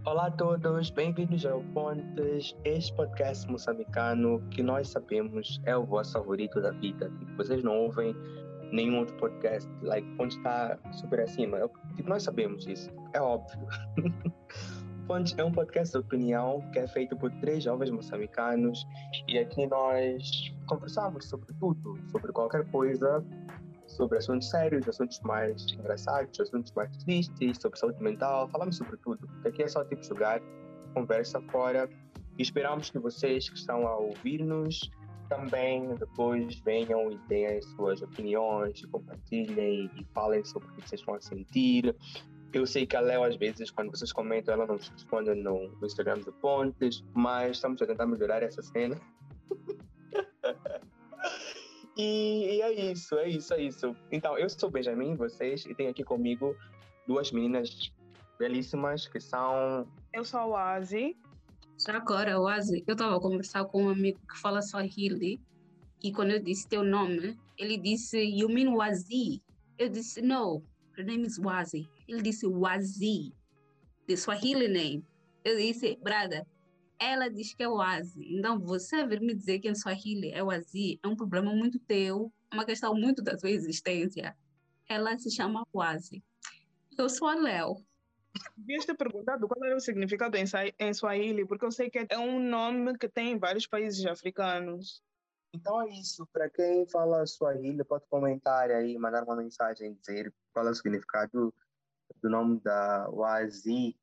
Olá a todos, bem-vindos ao Pontes, este podcast moçambicano que nós sabemos é o vosso favorito da vida. Tipo, vocês não ouvem nenhum outro podcast, Pontes está super acima. Nós sabemos isso, é óbvio. Pontes é um podcast de opinião que é feito por três jovens moçambicanos e aqui nós conversamos sobre tudo, sobre qualquer coisa, sobre assuntos sérios, assuntos mais engraçados, assuntos mais tristes, sobre saúde mental, falamos sobre tudo. Porque aqui é só tipo jogar, conversa fora e esperamos que vocês que estão a ouvir-nos também depois venham e deem as suas opiniões, e compartilhem e falem sobre o que vocês estão a sentir. Eu sei que a Léo, às vezes, quando vocês comentam, ela não nos responde no Instagram do Pontes, mas estamos a tentar melhorar essa cena. E é isso. Então, eu sou o Benjamin, vocês, e tenho aqui comigo duas meninas belíssimas que são... Eu sou a Oasi. Já agora, Oasi, eu estava a conversar com um amigo que fala Swahili e quando eu disse teu nome, ele disse, you mean Wazi? Eu disse, no, her name is Wazi. Ele disse Wazi, the Swahili name. Eu disse, brother, ela diz que é Wazi. Então, você vir me dizer que em Swahili é Wazi é um problema muito teu, é uma questão muito da tua existência. Ela se chama Wazi. Eu sou a Léo. Devias ter perguntado qual era o significado em Swahili, porque eu sei que é um nome que tem em vários países africanos. Então é isso, para quem fala Swahili, pode comentar aí, mandar uma mensagem, dizer qual é o significado do nome da Wazi.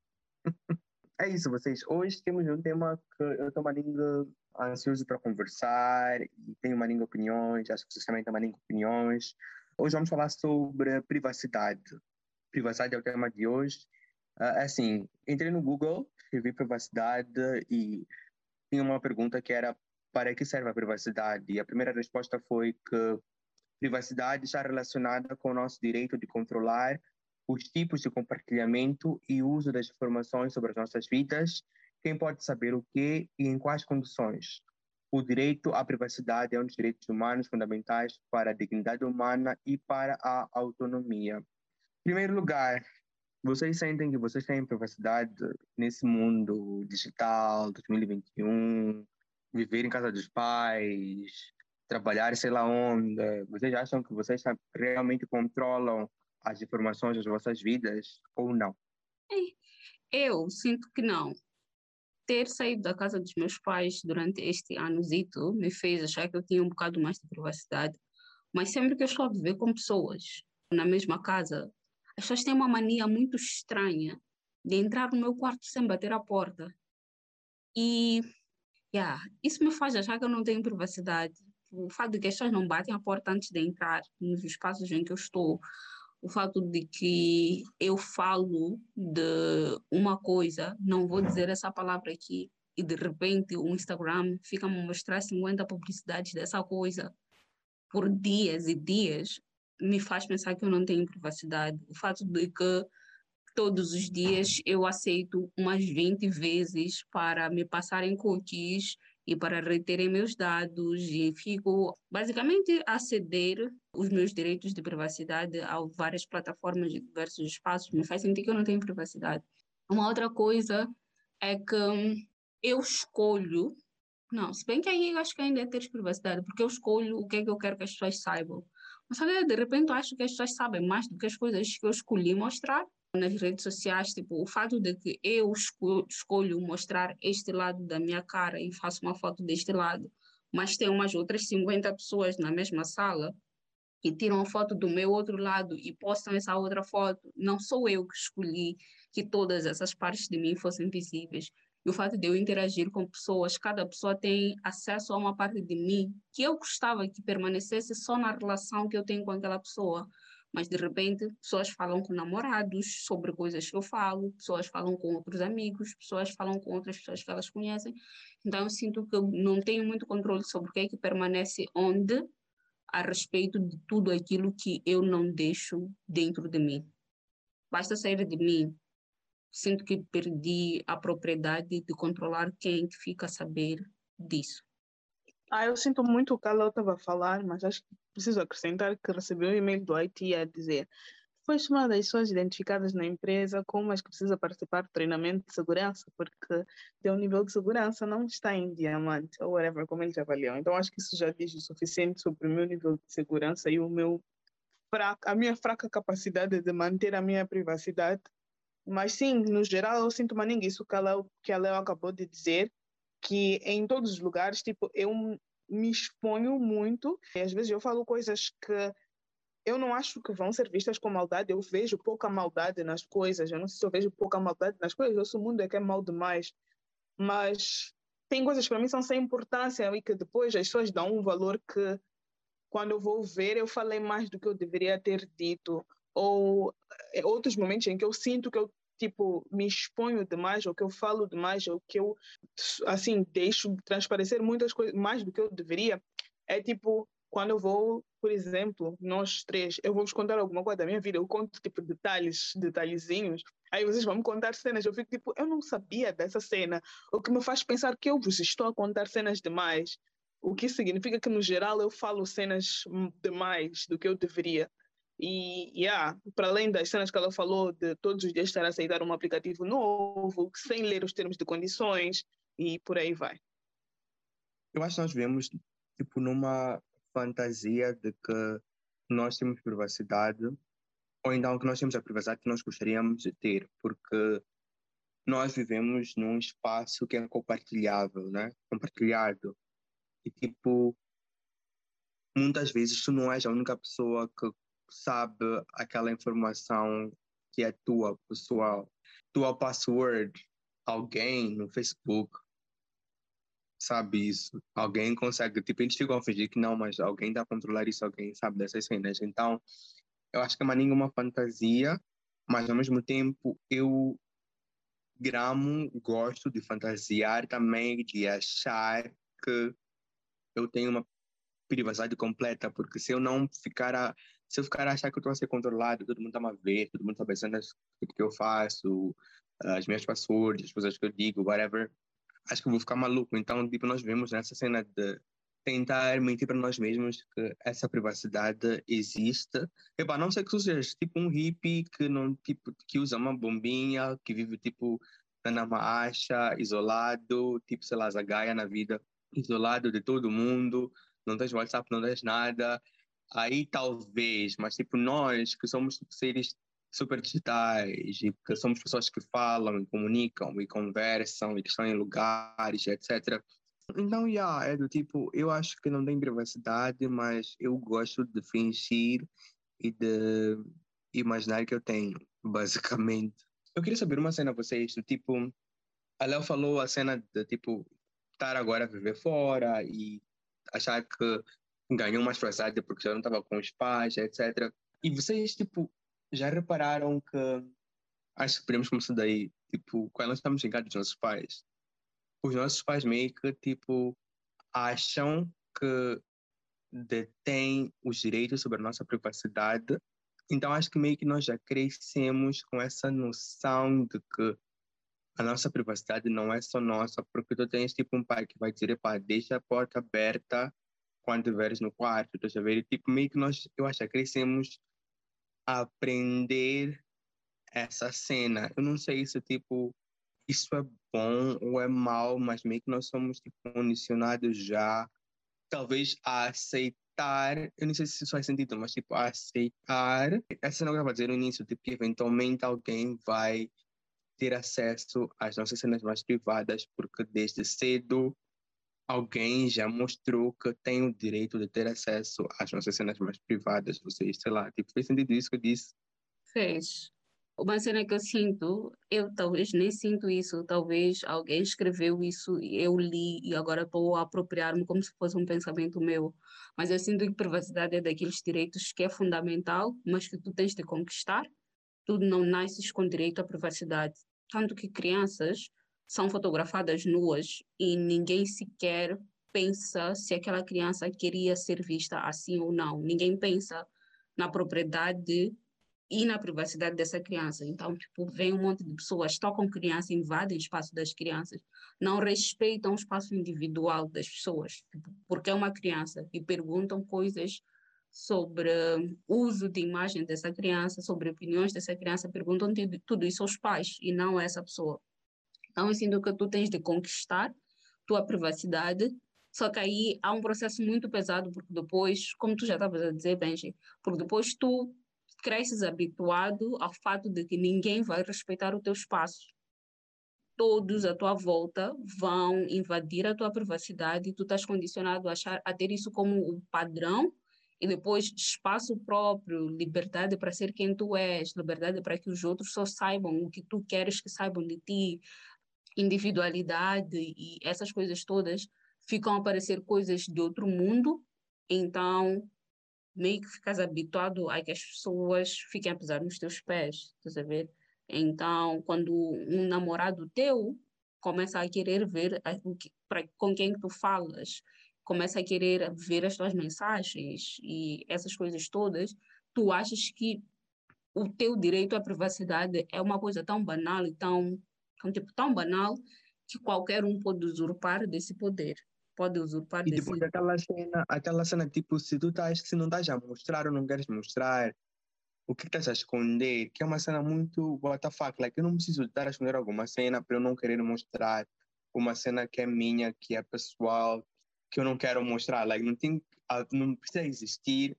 É isso, vocês. Hoje temos um tema que eu estou uma língua ansioso para conversar e tenho uma língua opiniões, acho que vocês também têm uma língua opiniões. Hoje vamos falar sobre privacidade. Privacidade é o tema de hoje. Assim, entrei no Google, escrevi privacidade e tinha uma pergunta que era para que serve a privacidade? E a primeira resposta foi que privacidade está relacionada com o nosso direito de controlar os tipos de compartilhamento e uso das informações sobre as nossas vidas, quem pode saber o que e em quais condições. O direito à privacidade é um dos direitos humanos fundamentais para a dignidade humana e para a autonomia. Em primeiro lugar, vocês sentem que vocês têm privacidade nesse mundo digital, 2021, viver em casa dos pais, trabalhar sei lá onde? Vocês acham que vocês realmente controlam as informações das vossas vidas ou não? Eu sinto que não. Ter saído da casa dos meus pais durante este anozito me fez achar que eu tinha um bocado mais de privacidade, mas sempre que eu estou a viver com pessoas na mesma casa, as pessoas têm uma mania muito estranha de entrar no meu quarto sem bater a porta. E isso me faz achar que eu não tenho privacidade. O fato de que as pessoas não batem a porta antes de entrar nos espaços em que eu estou, o fato de que eu falo de uma coisa, não vou dizer essa palavra aqui, e de repente o Instagram fica a me mostrar 50 publicidades dessa coisa por dias e dias, me faz pensar que eu não tenho privacidade. O fato de que todos os dias eu aceito umas 20 vezes para me passarem cookies e para reterem meus dados e fico basicamente a ceder os meus direitos de privacidade a várias plataformas de diversos espaços, me faz sentir que eu não tenho privacidade. Uma outra coisa é que eu escolho, não, se bem que aí eu acho que ainda é ter privacidade, porque eu escolho o que é que eu quero que as pessoas saibam. Mas sabe, de repente eu acho que as pessoas sabem mais do que as coisas que eu escolhi mostrar nas redes sociais, tipo, o fato de que eu escolho mostrar este lado da minha cara e faço uma foto deste lado, mas tem umas outras 50 pessoas na mesma sala que tiram a foto do meu outro lado e postam essa outra foto, não sou eu que escolhi que todas essas partes de mim fossem visíveis. E o fato de eu interagir com pessoas, cada pessoa tem acesso a uma parte de mim que eu gostava que permanecesse só na relação que eu tenho com aquela pessoa. Mas, de repente, pessoas falam com namorados sobre coisas que eu falo, pessoas falam com outros amigos, pessoas falam com outras pessoas que elas conhecem. Então, eu sinto que eu não tenho muito controle sobre o que é que permanece onde, a respeito de tudo aquilo que eu não deixo dentro de mim. Basta sair de mim, sinto que perdi a propriedade de controlar quem que fica a saber disso. Eu sinto muito o que ela estava a falar, mas acho que preciso acrescentar que recebi um e-mail do IT a dizer: foi chamada as pessoas identificadas na empresa como as que precisam participar do treinamento de segurança, porque teu nível de segurança não está em diamante, ou whatever, como eles avaliam. Então, acho que isso já diz o suficiente sobre o meu nível de segurança e a minha fraca capacidade de manter a minha privacidade. Mas sim, no geral, eu sinto maninho isso que a Léo acabou de dizer, que em todos os lugares, tipo, eu me exponho muito, e às vezes eu falo coisas que eu não acho que vão ser vistas com maldade, eu vejo pouca maldade nas coisas, eu não sei se eu vejo pouca maldade nas coisas, ou se o mundo é que é mal demais, mas tem coisas que para mim são sem importância e que depois as pessoas dão um valor que quando eu vou ver eu falei mais do que eu deveria ter dito, ou outros momentos em que eu sinto que eu tipo me exponho demais, ou que eu falo demais, ou que eu assim deixo transparecer muitas coisas mais do que eu deveria, é tipo quando eu vou, por exemplo, nós três, eu vou vos contar alguma coisa da minha vida, eu conto tipo detalhezinhos, aí vocês vão me contar cenas, eu fico tipo, eu não sabia dessa cena, o que me faz pensar que eu vos estou a contar cenas demais, o que significa que no geral eu falo cenas demais do que eu deveria. E para além das cenas que ela falou de todos os dias estar a aceitar um aplicativo novo, sem ler os termos de condições e por aí vai. Eu acho que nós vivemos tipo numa fantasia de que nós temos privacidade, ou então que nós temos a privacidade que nós gostaríamos de ter, porque nós vivemos num espaço que é compartilhável, né? Compartilhado. E tipo, muitas vezes tu não és a única pessoa que sabe aquela informação que é tua, pessoal. Tua password, alguém no Facebook sabe isso. Alguém consegue, tipo, eles ficam a fingir que não, mas alguém está a controlar isso, alguém sabe dessas cenas. Então, eu acho que não é nenhuma fantasia, mas ao mesmo tempo eu gosto de fantasiar também, de achar que eu tenho uma privacidade completa, porque se eu ficar a achar que eu estou a ser controlado, todo mundo está a ver, todo mundo está pensando o que eu faço, as minhas passwords, as coisas que eu digo, whatever, acho que eu vou ficar maluco. Então, tipo, nós vemos nessa cena de tentar mentir para nós mesmos que essa privacidade existe. Epá, a não sei que tu sejas tipo um hippie que não, tipo, que usa uma bombinha, que vive tipo na Maasha, isolado, tipo, sei lá, zagaia na vida, isolado de todo mundo, não tens WhatsApp, não tens nada. Aí talvez, mas tipo nós que somos tipo, seres super digitais e que somos pessoas que falam e comunicam e conversam e que estão em lugares, etc. Então, é do tipo, eu acho que não tem privacidade, mas eu gosto de fingir e de imaginar que eu tenho, basicamente. Eu queria saber uma cena, vocês, do tipo, a Léo falou a cena de, tipo, estar agora a viver fora e achar que ganhou mais privacidade porque já não estava com os pais, etc. E vocês, tipo, já repararam que, acho que podemos começar daí, tipo, quando nós estamos em casa dos nossos pais, os nossos pais meio que, tipo, acham que detêm os direitos sobre a nossa privacidade. Então, acho que meio que nós já crescemos com essa noção de que a nossa privacidade não é só nossa, porque tu tens tipo um pai que vai dizer, pá, deixa a porta aberta quando estiveres no quarto, tu a ver? E, tipo, meio que nós, eu acho que crescemos a aprender essa cena. Eu não sei se, tipo, isso é bom ou é mau, mas meio que nós somos, tipo, condicionados já, talvez a aceitar, eu não sei se isso faz sentido, mas, tipo, a aceitar essa cena que eu estava a dizer no início, tipo, que eventualmente alguém vai ter acesso às nossas cenas mais privadas, porque desde cedo alguém já mostrou que tem o direito de ter acesso às nossas cenas mais privadas. Vocês, sei lá, tipo, fez sentido isso que eu disse? Fez. Uma cena que eu sinto, eu talvez nem sinto isso, talvez alguém escreveu isso e eu li e agora estou a apropriar-me como se fosse um pensamento meu. Mas eu sinto que privacidade é daqueles direitos que é fundamental, mas que tu tens de conquistar. Tu não nasces com direito à privacidade. Tanto que crianças são fotografadas nuas e ninguém sequer pensa se aquela criança queria ser vista assim ou não. Ninguém pensa na propriedade e na privacidade dessa criança. Então, tipo, vem um monte de pessoas, tocam criança, invadem o espaço das crianças, não respeitam o espaço individual das pessoas, tipo, porque é uma criança, e perguntam coisas sobre uso de imagem dessa criança, sobre opiniões dessa criança, perguntam tudo isso aos pais e não a essa pessoa. Então, eu sinto que tu tens de conquistar tua privacidade, só que aí há um processo muito pesado, porque depois, como tu já estavas a dizer, Benji, porque depois tu cresces habituado ao fato de que ninguém vai respeitar o teu espaço. Todos à tua volta vão invadir a tua privacidade e tu estás condicionado a ter isso como o padrão e depois espaço próprio, liberdade para ser quem tu és, liberdade para que os outros só saibam o que tu queres que saibam de ti, individualidade e essas coisas todas ficam a parecer coisas de outro mundo, então meio que ficas habituado a que as pessoas fiquem a pisar nos teus pés, estás a ver? Então, quando um namorado teu começa a querer ver com quem tu falas, começa a querer ver as tuas mensagens e essas coisas todas, tu achas que o teu direito à privacidade é uma coisa tão banal e tipo, tão banal que qualquer um pode usurpar desse poder. Pode usurpar E desse... depois aquela cena, tipo, se não estás a mostrar ou não queres mostrar, o que estás a esconder, que é uma cena muito what the fuck, like, eu não preciso estar a esconder alguma cena para eu não querer mostrar uma cena que é minha, que é pessoal, que eu não quero mostrar, like, não precisa existir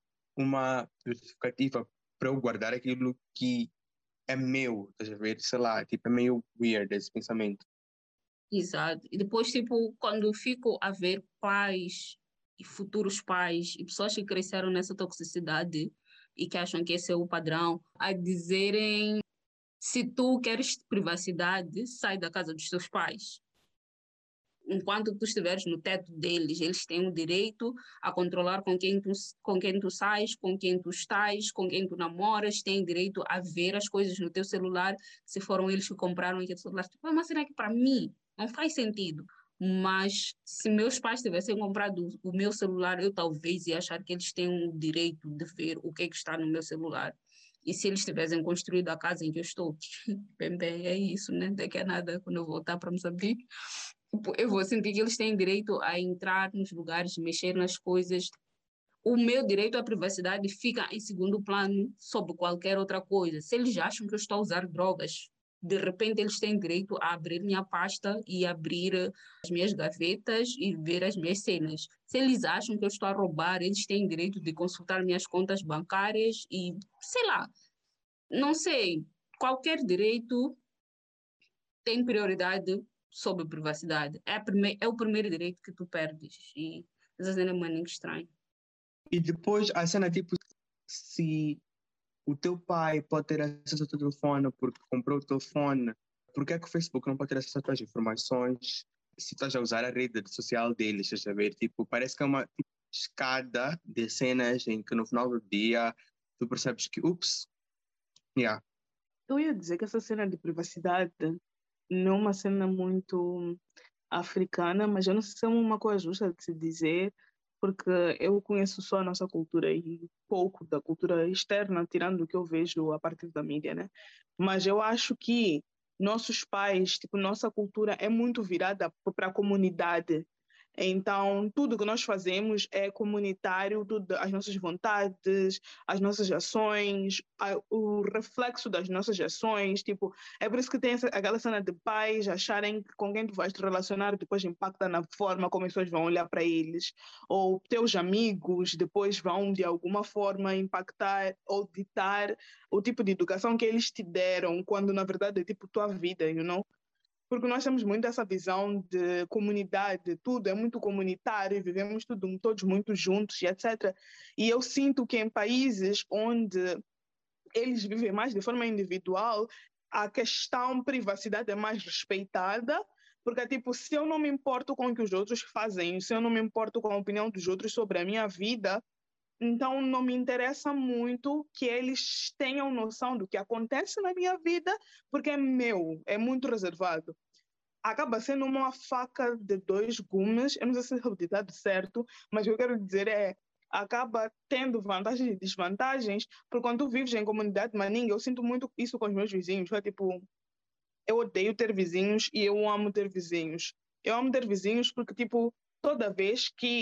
uma justificativa para eu guardar aquilo que é meu, estás a ver, sei lá, tipo, é meio weird esse pensamento. Exato. E depois, tipo, quando fico a ver pais e futuros pais e pessoas que cresceram nessa toxicidade e que acham que esse é o padrão, a dizerem se tu queres privacidade, sai da casa dos teus pais. Enquanto tu estiveres no teto deles, eles têm o direito a controlar com quem tu sais, com quem tu estás, com quem tu namoras, têm direito a ver as coisas no teu celular, se foram eles que compraram aquele celular. Tipo, é uma cena que para mim não faz sentido. Mas se meus pais tivessem comprado o meu celular, eu talvez ia achar que eles têm o direito de ver o que é que está no meu celular. E se eles tivessem construído a casa em que eu estou, bem, é isso, né? Daqui a nada, quando eu voltar para Moçambique, tipo, eu vou sentir que eles têm direito a entrar nos lugares, mexer nas coisas. O meu direito à privacidade fica em segundo plano sobre qualquer outra coisa. Se eles acham que eu estou a usar drogas, de repente eles têm direito a abrir minha pasta e abrir as minhas gavetas e ver as minhas cenas. Se eles acham que eu estou a roubar, eles têm direito de consultar minhas contas bancárias e, sei lá, não sei, qualquer direito tem prioridade sobre privacidade. É o primeiro direito que tu perdes. E essa cena é muito estranha. E depois a cena, tipo, se o teu pai pode ter acesso ao teu telefone porque comprou o telefone, por que é que o Facebook não pode ter acesso às tuas informações se estás a usar a rede social deles, estás a ver? Tipo, parece que é uma tipo, escada de cenas em que no final do dia tu percebes que, ups, yeah. Eu ia dizer que essa cena de privacidade não é uma cena muito africana, mas eu não sei se é uma coisa justa de se dizer, porque eu conheço só a nossa cultura e pouco da cultura externa, tirando o que eu vejo a partir da mídia, né? Mas eu acho que nossos pais, tipo, nossa cultura é muito virada para a comunidade. Então, tudo que nós fazemos é comunitário, tudo, as nossas vontades, as nossas ações, o reflexo das nossas ações. Tipo, é por isso que tem aquela cena de pais acharem que com quem tu vais te relacionar depois impacta na forma como as pessoas vão olhar para eles. Ou teus amigos depois vão, de alguma forma, impactar ou ditar o tipo de educação que eles te deram, quando na verdade é tipo tua vida, you know? Porque nós temos muito essa visão de comunidade, tudo é muito comunitário, vivemos todos muito juntos e etc. E eu sinto que em países onde eles vivem mais de forma individual, a questão privacidade é mais respeitada, porque tipo, se eu não me importo com o que os outros fazem, se eu não me importo com a opinião dos outros sobre a minha vida, então não me interessa muito que eles tenham noção do que acontece na minha vida, porque é meu, é muito reservado. Acaba sendo uma faca de dois gumes. Eu não sei se é o ditado certo, mas o que eu quero dizer é acaba tendo vantagens e desvantagens, porque quando tu vives em comunidade maninga, eu sinto muito isso com os meus vizinhos. É tipo, eu odeio ter vizinhos e eu amo ter vizinhos. Eu amo ter vizinhos porque, tipo, toda vez que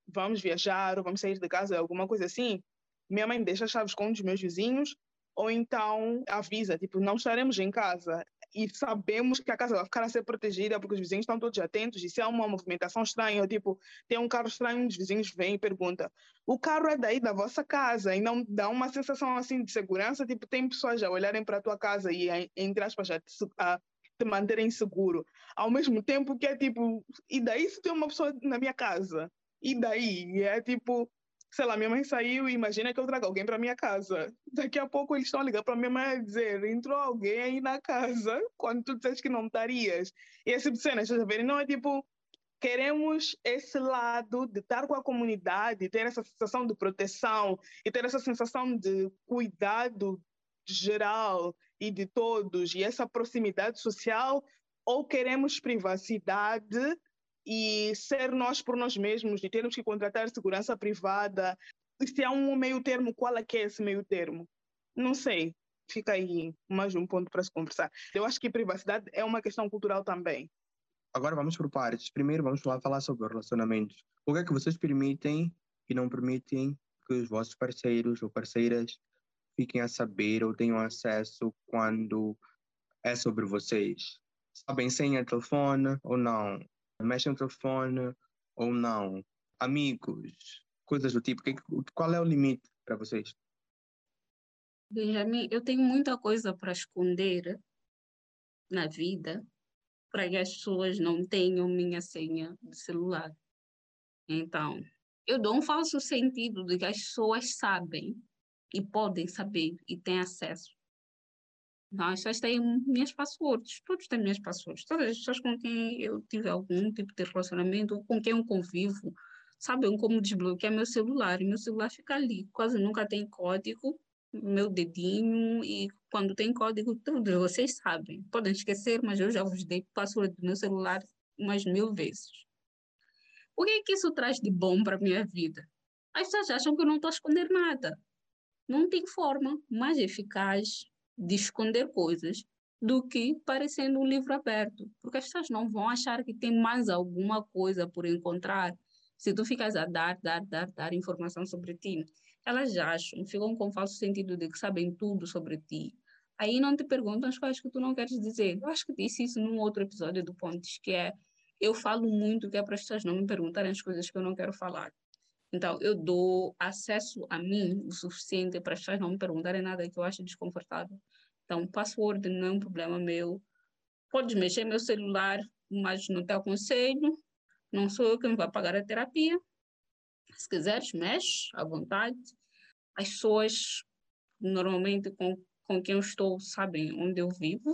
vamos viajar ou vamos sair de casa, alguma coisa assim, minha mãe deixa as chaves com um dos meus vizinhos ou então avisa, tipo, não estaremos em casa. E sabemos que a casa vai ficar a ser protegida porque os vizinhos estão todos atentos e se há uma movimentação estranha, ou tipo, tem um carro estranho, um dos vizinhos vem e pergunta, o carro é daí da vossa casa e não dá uma sensação assim de segurança, tipo, tem pessoas a olharem para a tua casa e, entre aspas, a te manterem seguro. Ao mesmo tempo que é tipo, e daí se tem uma pessoa na minha casa? E daí? E é tipo, sei lá, minha mãe saiu e imagina que eu trago alguém para minha casa. Daqui a pouco eles estão a ligar para minha mãe a dizer, entrou alguém aí na casa quando tu disseste que não estarias. E esse tipo de cena, estás a ver? Não é tipo, queremos esse lado de estar com a comunidade, ter essa sensação de proteção e ter essa sensação de cuidado geral e de todos e essa proximidade social, ou queremos privacidade e ser nós por nós mesmos e termos que contratar segurança privada. E se há um meio termo, qual é que é esse meio termo? Não sei. Fica aí mais um ponto para se conversar. Eu acho que privacidade é uma questão cultural também. Agora vamos por partes. Primeiro vamos lá falar sobre relacionamentos. O que é que vocês permitem e não permitem que os vossos parceiros ou parceiras fiquem a saber ou tenham acesso quando é sobre vocês? Sabem senha de telefone ou não? Mexem no telefone ou não? Amigos, coisas do tipo. Qual é o limite para vocês? Benjamin, eu tenho muita coisa para esconder na vida para que as pessoas não tenham minha senha de celular. Então, eu dou um falso sentido de que as pessoas sabem e podem saber e têm acesso. Não, as pessoas têm minhas passwords, todos têm minhas passwords. Todas as pessoas com quem eu tive algum tipo de relacionamento ou com quem eu convivo sabem como desbloquear meu celular. E meu celular fica ali, quase nunca tem código, meu dedinho, e quando tem código, todos vocês sabem. Podem esquecer, mas eu já vos dei password do meu celular umas 1000 vezes. O que é que isso traz de bom para a minha vida? As pessoas acham que eu não estou a esconder nada. Não tem forma mais eficaz de esconder coisas do que parecendo um livro aberto, porque as pessoas não vão achar que tem mais alguma coisa por encontrar se tu ficas a dar informação sobre ti. Elas já acham, ficam com falso sentido de que sabem tudo sobre ti. Aí não te perguntam as coisas que tu não queres dizer. Eu acho que disse isso num outro episódio do Pontes, que é, eu falo muito que é para as pessoas não me perguntarem as coisas que eu não quero falar. Então, eu dou acesso a mim o suficiente para as pessoas não me perguntarem nada que eu acho desconfortável. Então, password não é um problema meu. Podes mexer meu celular, mas não te aconselho. Não sou eu quem vai pagar a terapia. Se quiseres, mexe à vontade. As pessoas, normalmente, com quem eu estou, sabem onde eu vivo.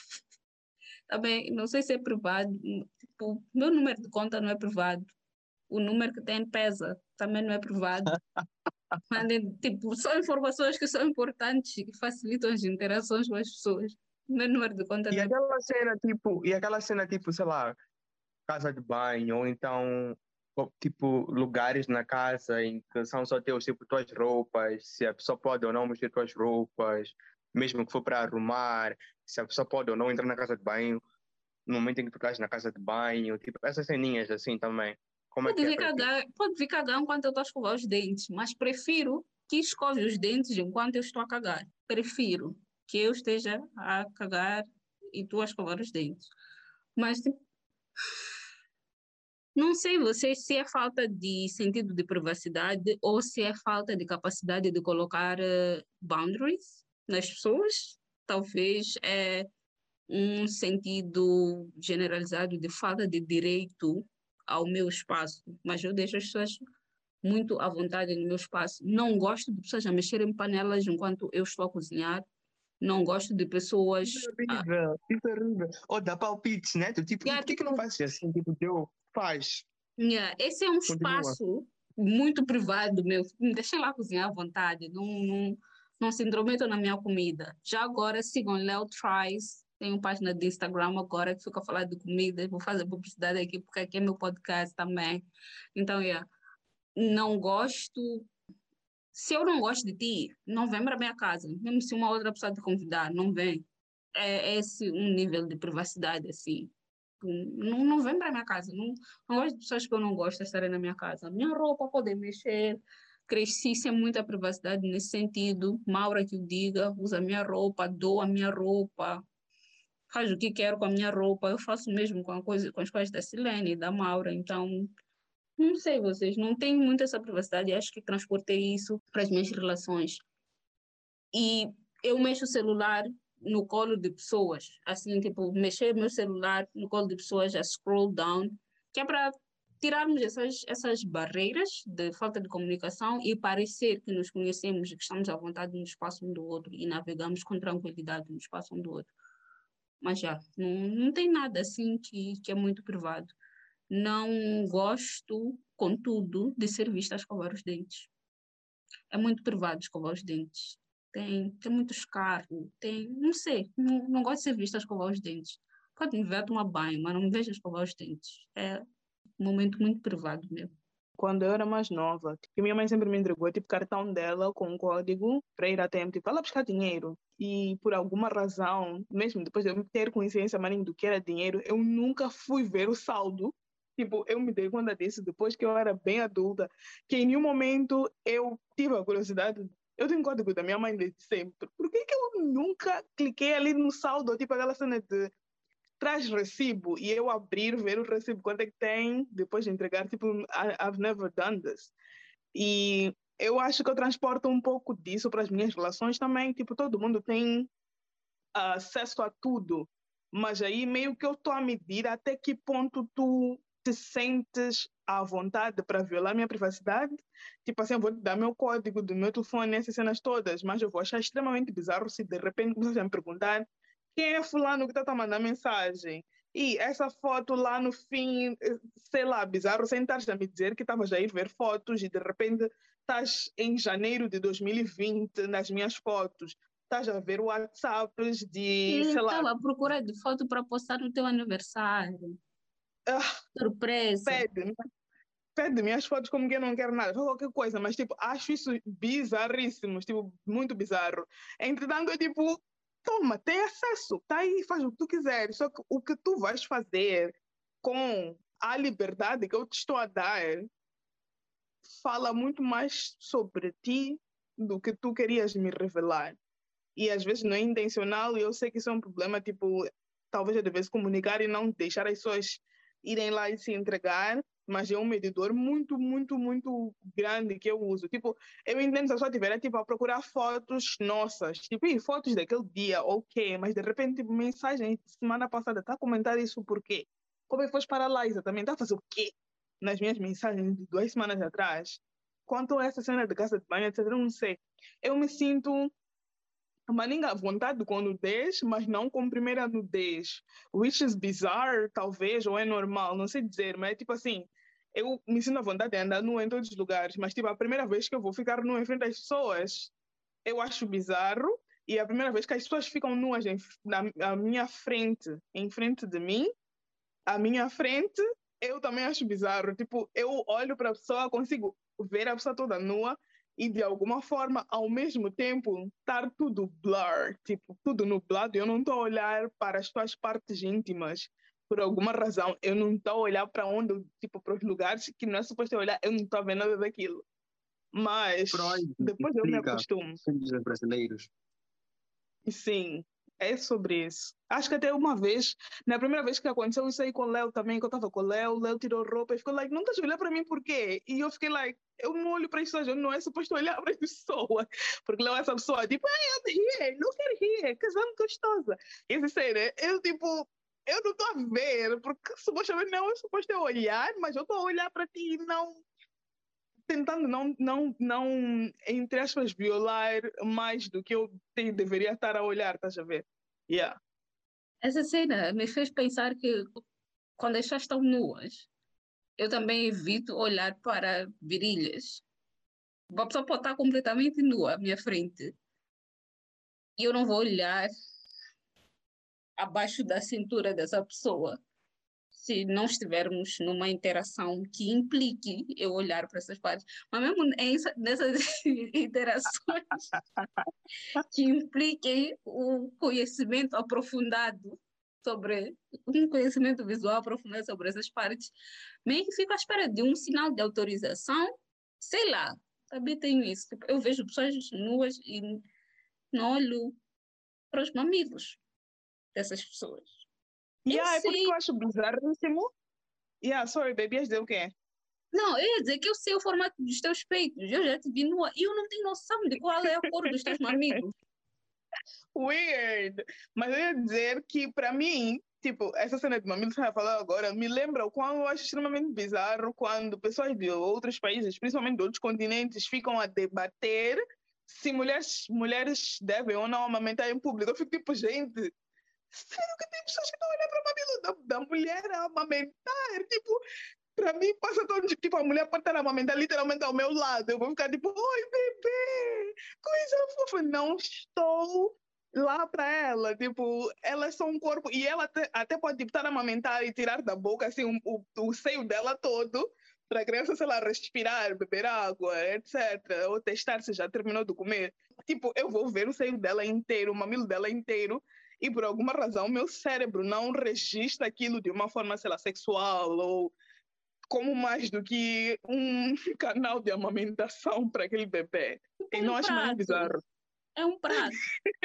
Também, não sei se é privado. Tipo, meu número de conta não é privado. O número que tem pesa também não é privado. Mandem, tipo, são informações que são importantes e que facilitam as interações com as pessoas. Meu número de conta E não é... aquela cena tipo, sei lá, casa de banho, ou então, tipo, lugares na casa em que são só teus, tipo, tuas roupas, se a pessoa pode ou não mexer tuas roupas, mesmo que for para arrumar, se a pessoa pode ou não entrar na casa de banho, no momento em que tu estás na casa de banho, tipo, essas ceninhas assim também. Como é que é para ti? Pode vir cagar enquanto eu estou a escovar os dentes, mas prefiro que escove os dentes enquanto eu estou a cagar. Prefiro que eu esteja a cagar e tu a escovar os dentes. Mas, tipo, não sei você se é falta de sentido de privacidade ou se é falta de capacidade de colocar boundaries nas pessoas. Talvez é um sentido generalizado de falta de direito ao meu espaço, mas eu deixo as pessoas muito à vontade no meu espaço. Não gosto de pessoas a mexerem em panelas enquanto eu estou a cozinhar. Não gosto de pessoas. Isso é horrível, isso é horrível. Ou dá palpites, né? Tu, tipo, e Yeah, por que não tipo, fazes assim? Tipo, teu, faz, yeah, esse é um continua. espaço muito privado meu. Me deixem lá cozinhar à vontade. Não se intrometam na minha comida. Já agora sigam Léo Tries. Tenho página de Instagram agora que fica a falar de comida. Vou fazer publicidade aqui porque aqui é meu podcast também. Então, yeah, não gosto. Se eu não gosto de ti, não vem para minha casa. Mesmo se uma outra pessoa te convidar, não vem. É esse um nível de privacidade, assim. Tipo, não vem para a minha casa. Não gosto de pessoas que eu não gosto de estarem na minha casa. Minha roupa pode mexer. Cresci sem muita privacidade nesse sentido. Maura que o diga, usa a minha roupa, dou a minha roupa, faz o que quero com a minha roupa. Eu faço o mesmo com as coisas da Silene e da Maura. Então, não sei vocês, não tenho muito essa privacidade. Acho que transportei isso para as minhas relações. E eu mexo o celular no colo de pessoas, assim, tipo, mexer meu celular no colo de pessoas, a scroll down, que é para tirarmos essas barreiras de falta de comunicação e parecer que nos conhecemos e que estamos à vontade no espaço um do outro e navegamos com tranquilidade no espaço um do outro. Mas já, não tem nada assim que é muito privado. Não gosto, contudo, de ser vista a escovar os dentes. É muito privado escovar os dentes. Tem muito escarro, não sei, não gosto de ser vista a escovar os dentes. Pode me ver a tomar banho, mas não me veja a escovar os dentes. É um momento muito privado mesmo. Quando eu era mais nova, que minha mãe sempre me entregou tipo cartão dela com um código para ir a tempo, tipo, ela buscar dinheiro. E por alguma razão, mesmo depois de eu ter consciência marinha do que era dinheiro, eu nunca fui ver o saldo. Tipo, eu me dei conta disso depois que eu era bem adulta, que em nenhum momento eu tive a curiosidade. Eu tenho código da minha mãe desde sempre. Por que eu nunca cliquei ali no saldo, tipo aquela cena de traz recibo e eu abrir, ver o recibo, quanto é que tem, depois de entregar, tipo, I've never done this. E eu acho que eu transporto um pouco disso para as minhas relações também, tipo, todo mundo tem acesso a tudo, mas aí meio que eu estou a medir até que ponto tu te sentes à vontade para violar minha privacidade. Tipo assim, eu vou te dar meu código do meu telefone, essas cenas todas, mas eu vou achar extremamente bizarro se de repente começar a me perguntar quem é fulano que está a mandar mensagem. E essa foto lá no fim, sei lá, bizarro, sem estar a me dizer que estavas a ir ver fotos e de repente estás em janeiro de 2020 nas minhas fotos. Estás a ver WhatsApps de, sei lá, Estava à procura de foto para postar no teu aniversário. Surpresa. pede-me as fotos como quem não quer nada, faz qualquer coisa, mas tipo, acho isso bizarríssimo, tipo, muito bizarro. Entretanto, é tipo, toma, tem acesso, tá aí, faz o que tu quiseres, só que o que tu vais fazer com a liberdade que eu te estou a dar fala muito mais sobre ti do que tu querias me revelar. E às vezes não é intencional, e eu sei que isso é um problema, tipo, talvez eu devesse comunicar e não deixar as pessoas irem lá e se entregar, mas é um medidor muito, muito, muito grande que eu uso. Tipo, eu entendo se a pessoa estiver, tipo, a procurar fotos nossas, tipo, e fotos daquele dia, ok, mas de repente, tipo, mensagem semana passada, tá a comentar isso por quê? Como é que foste para lá exatamente? Tá a fazer o quê? Nas minhas mensagens de 2 semanas atrás. Quanto a essa cena de casa de banho, etc., eu não sei. Eu me sinto maninga à vontade com nudez, mas não com primeira nudez. Which is bizarre, talvez, ou é normal, não sei dizer, mas é tipo assim, eu me sinto à vontade de andar nu em todos os lugares, mas tipo, a primeira vez que eu vou ficar nu em frente às pessoas, eu acho bizarro, e a primeira vez que as pessoas ficam nuas à minha frente, em frente de mim, à minha frente, eu também acho bizarro. Tipo, eu olho para a pessoa, consigo ver a pessoa toda nua e de alguma forma, ao mesmo tempo, estar tudo blur, tipo, tudo nublado. Eu não estou a olhar para as tuas partes íntimas. Por alguma razão, eu não estou a olhar para onde, tipo, para os lugares que não é suposto eu olhar, eu não estou a ver nada daquilo. Mas Freud depois eu me explica acostumo. filhos brasileiros. E sim, é sobre isso. Acho que até uma vez, na primeira vez que aconteceu isso aí com o Léo também, que eu estava com o Léo tirou roupa e ficou like, não estás a olhar para mim por quê? E eu fiquei like, eu não olho para isso, eu não é suposto olhar para a pessoa, porque Léo é essa pessoa, tipo, hey, I'm here, look at here, because I'm gostosa. E esse cena, eu tipo, eu não estou a ver, porque supostamente não é suposto eu olhar, mas eu estou a olhar para ti e não tentando não, entre aspas, violar mais do que eu deveria estar a olhar, estás a ver? Yeah. Essa cena me fez pensar que quando as pessoas estão nuas, eu também evito olhar para virilhas. Uma pessoa pode estar completamente nua à minha frente e eu não vou olhar abaixo da cintura dessa pessoa se não estivermos numa interação que implique eu olhar para essas partes. Mas mesmo nessas interações que impliquem o conhecimento aprofundado sobre um conhecimento visual aprofundado sobre essas partes, meio que fico à espera de um sinal de autorização, sei lá, também tenho isso. Tipo, eu vejo pessoas nuas e não olho para os mamilos dessas pessoas. Eu É por isso que sei, eu acho bizarríssimo. Sorry, baby, ias dizer o quê? não, eu ia dizer que eu sei o formato dos teus peitos, eu já te vi nua, e eu não tenho noção de qual é a cor dos teus mamilos. Weird. Mas eu ia dizer que, para mim, tipo, essa cena de mamilos que você falou agora me lembra o quão eu acho extremamente bizarro quando pessoas de outros países, principalmente de outros continentes, ficam a debater se mulheres devem ou não amamentar em público. Eu fico tipo, gente, sério que tem pessoas que não olham para o mamilo da mulher a amamentar? Tipo, para mim passa todo tipo, a mulher pode estar a amamentar literalmente ao meu lado. Eu vou ficar tipo, oi, bebê, coisa fofa. Não estou lá para ela, tipo, ela é só um corpo, e ela até pode tipo, estar a amamentar e tirar da boca assim o seio dela todo, para a criança, sei lá, respirar, beber água, etc. Ou testar se já terminou de comer. Tipo, eu vou ver o seio dela inteiro, o mamilo dela inteiro, e por alguma razão meu cérebro não registra aquilo de uma forma, sei lá, sexual ou como mais do que um canal de amamentação para aquele bebê. Tipo E não um acho mais prato, bizarro. é um prato.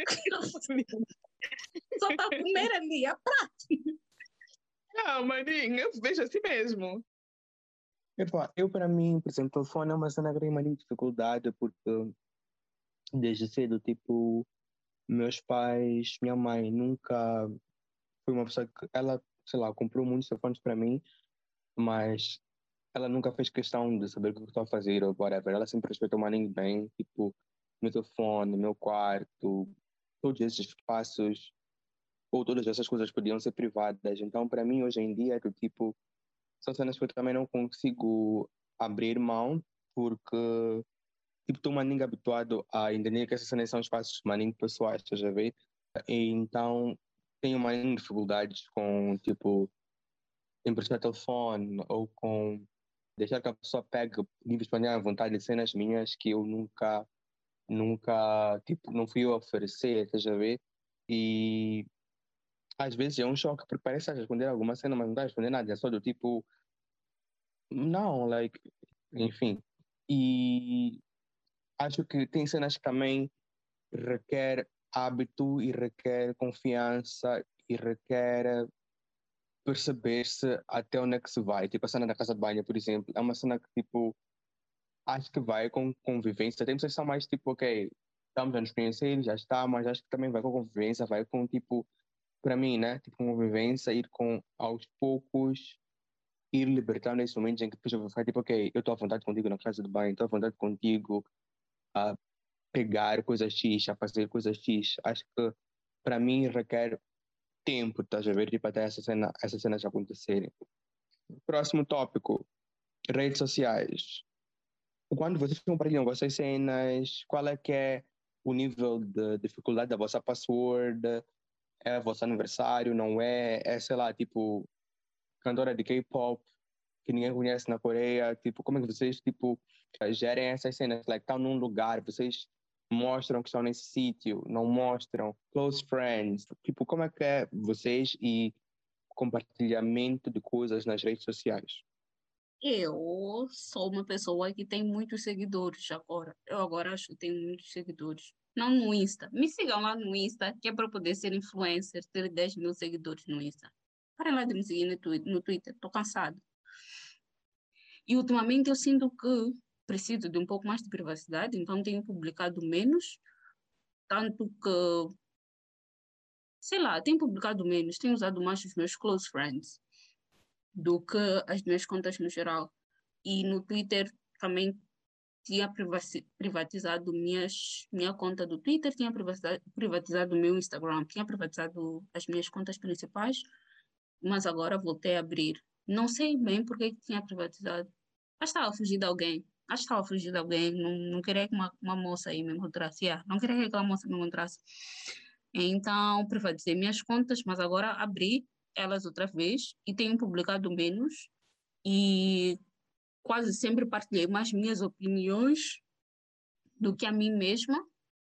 Só para comer ali, é prato. Ah, Marinha, eu vejo assim mesmo. Epá, eu para mim, por exemplo, o telefone é uma cena que tem uma dificuldade porque desde cedo, tipo, meus pais, minha mãe nunca foi uma pessoa que ela, sei lá, comprou muitos telefones para mim, mas ela nunca fez questão de saber o que eu estou a fazer ou whatever. Ela sempre respeitou o maninho bem, tipo, meu telefone, meu quarto, todos esses espaços ou todas essas coisas podiam ser privadas. Então, para mim, hoje em dia, é que, tipo, são cenas que eu também não consigo abrir mão, porque, tipo, estou maninho habituado a entender que essas cenas são espaços maninho pessoais, estás a ver? E então, tenho maninho dificuldades com, tipo, emprestar telefone ou com deixar que a pessoa pegue livros para minha vontade de cenas minhas que eu nunca, tipo, não fui eu a oferecer, estás a ver? E às vezes é um choque, porque parece que estás a responder alguma cena, mas não estás a responder nada, é só do tipo, não, like, enfim. E acho que tem cenas que também requer hábito e requer confiança e requer perceber-se até onde é que se vai. Tipo, a cena da casa de banho, por exemplo, é uma cena que, tipo, acho que vai com convivência. Tem pessoas que são mais tipo, ok, estamos a nos conhecer, já está, mas acho que também vai com convivência, vai com tipo, para mim, né? Tipo, convivência, ir com aos poucos, ir libertando esses momentos em que depois eu vou ficar tipo, ok, eu estou à vontade contigo na casa de banho, estou à vontade contigo a pegar coisas X, a fazer coisas X. Acho que para mim requer tempo, estás a ver? Tipo, até essas cenas acontecerem. Próximo tópico, redes sociais. Quando vocês compartilham vossas cenas, qual é que é o nível de dificuldade da vossa password? É vosso aniversário, não é? É, sei lá, tipo, cantora de K-pop que ninguém conhece na Coreia. Tipo, como é que vocês, tipo, gerem essas cenas? Like, estão num lugar, vocês mostram que estão nesse sítio, não mostram? Close friends. Tipo, como é que é vocês e compartilhamento de coisas nas redes sociais? Eu sou uma pessoa que tem muitos seguidores agora. Eu agora acho que tenho muitos seguidores. Não no Insta. Me sigam lá no Insta, que é para poder ser influencer, ter 10 mil seguidores no Insta. Parem lá de me seguir no Twitter. Estou cansado. E ultimamente eu sinto que preciso de um pouco mais de privacidade, então tenho publicado menos, tanto que, sei lá, tenho publicado menos, tenho usado mais os meus close friends do que as minhas contas no geral. E no Twitter também tinha privatizado minha conta do Twitter, tinha privatizado o meu Instagram, tinha privatizado as minhas contas principais, mas agora voltei a abrir. Não sei bem por que tinha privatizado. Acho que estava a fugir de alguém. Acho que estava a fugir de alguém. Não, não queria que uma moça aí me encontrasse. Yeah, não queria que aquela moça me encontrasse. Então, privatizei minhas contas, mas agora abri elas outra vez e tenho publicado menos. E quase sempre partilhei mais minhas opiniões do que a mim mesma.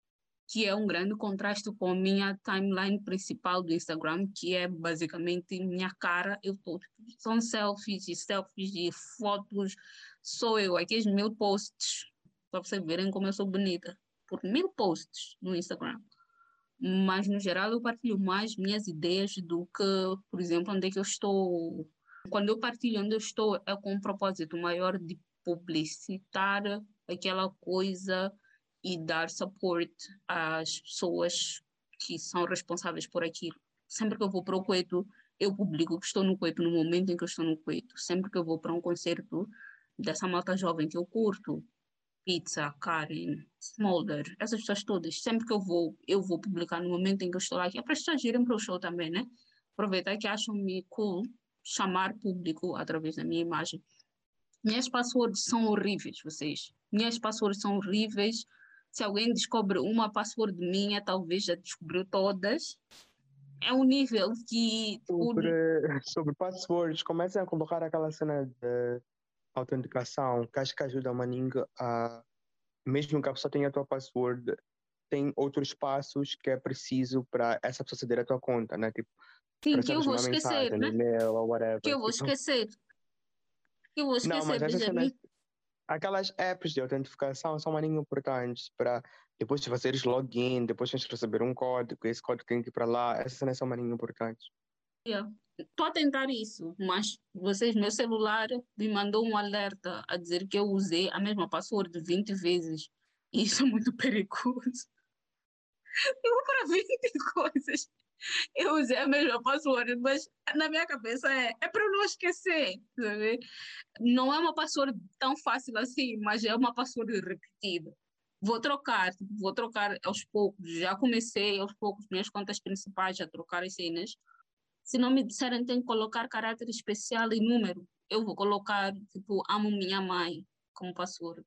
que é um grande contraste com a minha timeline principal do Instagram, que é basicamente minha cara. São selfies e fotos, sou eu, aqueles 1000 posts, para vocês verem como eu sou bonita, por 1000 posts no Instagram. Mas, no geral, eu partilho mais minhas ideias do que, por exemplo, onde é que eu estou. Quando eu partilho onde eu estou, é com um propósito maior de publicitar aquela coisa e dar suporte às pessoas que são responsáveis por aquilo. Sempre que eu vou para o Cueto, eu publico que estou no Cueto no momento em que eu estou no Cueto. Sempre que eu vou para um concerto dessa malta jovem que eu curto, Pizza, Karen, Smolder, essas pessoas todas, sempre que eu vou publicar no momento em que eu estou lá, que é para as pessoas irem para o show também, né? Aproveitar que acham-me cool, chamar público através da minha imagem. Minhas passwords são horríveis, vocês. Minhas passwords são horríveis. Se alguém descobre uma password minha, talvez já descobriu todas. É um nível que... Sobre passwords, comecem a colocar aquela cena de autenticação, que acho que ajuda a maninga a... Mesmo que a pessoa tenha a tua password, tem outros passos que é preciso para essa pessoa aceder à tua conta, né? Tipo, sim, que eu vou esquecer, mensagem, né? e-mail ou whatever. Que eu vou esquecer. Que eu vou Não, mas esquecer, essas Benjamin. cenas, aquelas apps de autentificação são maninho importantes para depois de fazeres login, depois tens de receber um código, esse código tem que ir para lá, essas cenas são maninho importantes. Estou a tentar isso, mas meu celular me mandou um alerta a dizer que eu usei a mesma password 20 vezes. E isso é muito perigoso. Eu vou para 20 coisas. Eu usei a mesma password, mas na minha cabeça é para eu não esquecer, sabe? Não é uma password tão fácil assim, mas é uma password repetida. Vou trocar aos poucos. Já comecei aos poucos minhas contas principais a trocar as cenas. Se não me disserem tem que colocar caráter especial e número, eu vou colocar, tipo, amo minha mãe como password.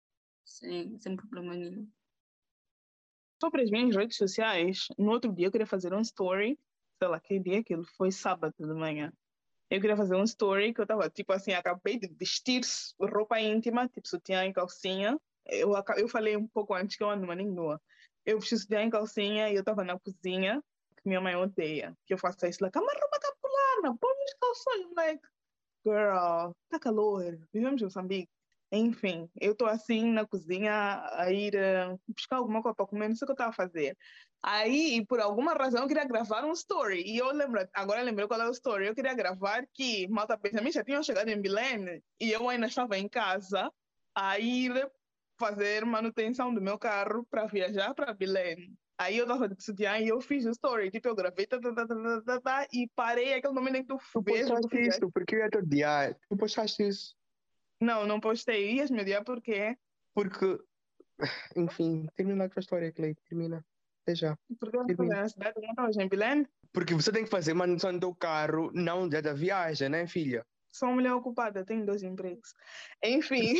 Sem problema nenhum. Sobre as minhas redes sociais, no outro dia eu queria fazer um story, sei lá, que dia aquilo foi sábado de manhã. Eu queria fazer um story que eu tava, tipo assim, acabei de vestir roupa íntima, tipo sutiã e calcinha. Eu falei um pouco antes que eu ando maninho nua. Eu vesti sutiã e calcinha e eu tava na cozinha, que minha mãe odeia, que eu faço isso lá, a roupa tá pulando, põe os calções, like, girl, tá calor, vivemos em Moçambique. Enfim, eu tô assim na cozinha a ir buscar alguma coisa para comer, não sei o que eu tava a fazer. Aí, por alguma razão, eu queria gravar um story. E eu lembro, agora eu lembrei qual é o story. Eu queria gravar que malta Benjamin já tinham chegado em Belém e eu ainda estava em casa a ir fazer manutenção do meu carro para viajar para Belém. Aí eu estava de sutiã e eu fiz o story. Tipo, eu gravei e parei aquele momento em que tu vês o que tu postaste fizeste. isso, porque eu ia te odiar. Tu postaste isso. Não postei. Ias me odiar por quê? Porque, enfim, termina com a história, Clay, termina. Até já. Porque eu não estava Termina. na cidade, não estava em Belém. Porque você tem que fazer manutenção do teu carro, não dia da viagem, né, filha? Sou uma mulher ocupada, tenho 2 empregos. Enfim.